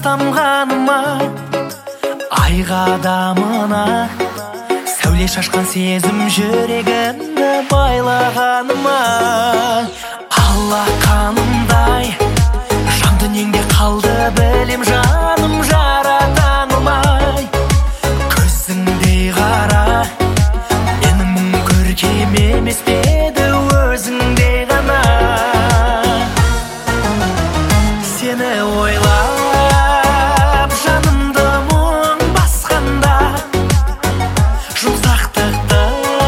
тамғаныма, ай қадамына сәуле шашқан сезім жүрегімді байлағаныма, алақанымдай жан дүниеңде қалды білем жаным жаратан алмай. Көзіңдей қара менің мұң көркем емес пе еді өзіңдей ғана. Сені ойлап жанымды мұң басқанда, жұмсақтықты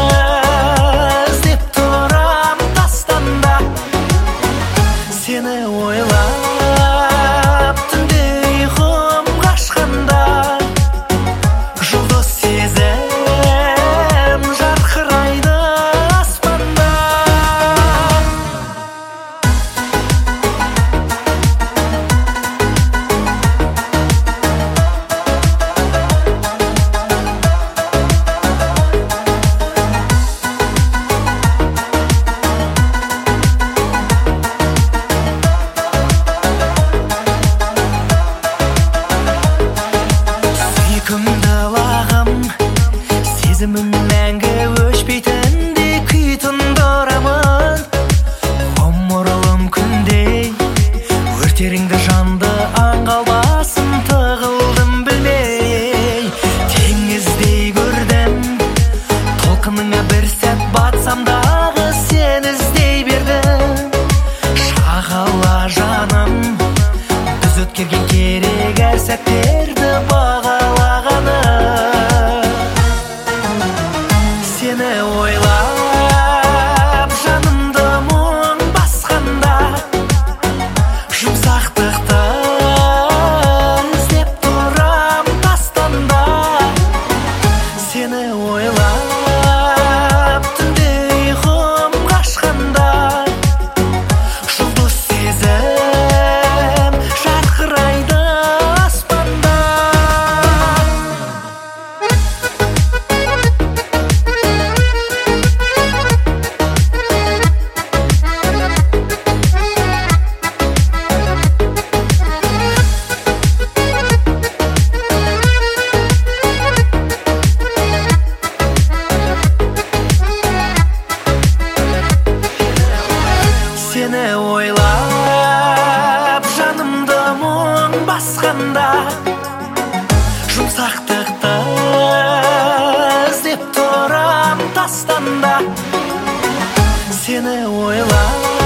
іздеп тұрам тастанда. Сені ойлап түнде ұйқым қашқанда, жұлдыз сезім жарқырайды аспанда. Сүйкімді лағым, сезімім мәңгі өшпейтіндей күй тұндырамын. Ғұмырым күндей өртеріңді жанды аңғалбасын тығылдым білмей. Теңіздей көрдім толқыныңа бір сәт батсам дағы сен іздей бердім. Шағала жаным біз өткерген керек әр сәттерді бағалағаны. Сені ойлап жанымды мұң басқанда, жұмсақтықты іздеп тұрам тастанда. Сені ойлап түнде ұйқым қашқанда, жұлдыз сезім жарқырайды аспанда. Сені ойлап жанымды мұң басқанда, жұмсақтықты іздеп тұрам тастанда. Сені ойлап